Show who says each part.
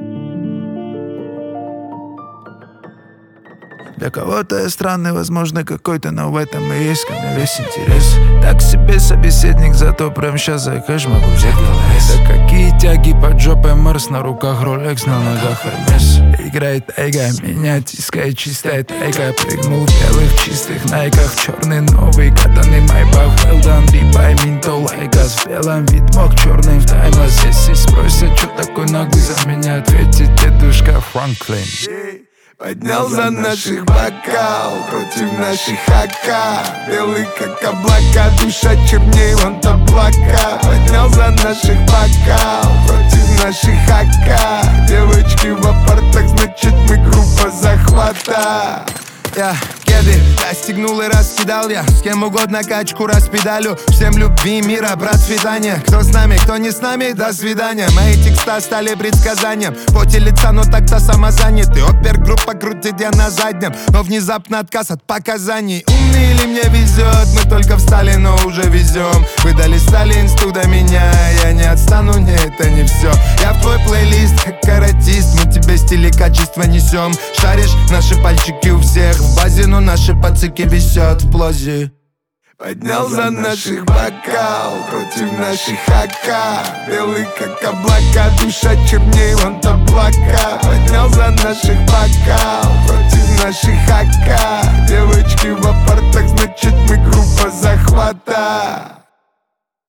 Speaker 1: Для кого-то я странный, возможно, какой-то, но в этом и есть ко мне весь интерес. Так себе собеседник, зато прям сейчас заикаешь, могу взять ЛС. Да какие тяги под жопой Марс, на руках Rolex, на ногах Hermes. Играет тайга, меня тискает чистая тайга. Прыгнул в белых чистых найках, черный новый катаный майбах. Well done, бибай, минто лайгас. В белом вид мог, черный в таймлесс. Если спросят, что такой наглый, за меня ответит дедушка Франклин.
Speaker 2: Поднял за наших бокал против наших хака. Белый как облака, душа черней, вон облака. Поднял за наших бокал против наших хака. Девочки в апартах, значит мы группа захвата. Я кеды расстегнул и раскидал я. С кем угодно качку распедалю. Всем любви мира, брат, свидания. Кто с нами, кто не с нами, до свидания. Мои текста стали предсказанием. В поте лица, но так-то самозанятый. Опергруппа крутит я на заднем, но внезапно отказ от показаний. Умный или мне везет, мы только встали, но уже везем. Вы долистали инсту до меня, я не отстану, не, это не все. Я в твой плейлист, как каратист. Мы тебе стиль и качество несем. Шаришь, наши пальчики у всех в базе, но наши пацики висят в плозе. Поднял за наших бокал против наших хака. Белый как облака, душа черней, вон облака. Поднял за наших бокал против наших хака. Девочки в апартах, значит мы группа захвата.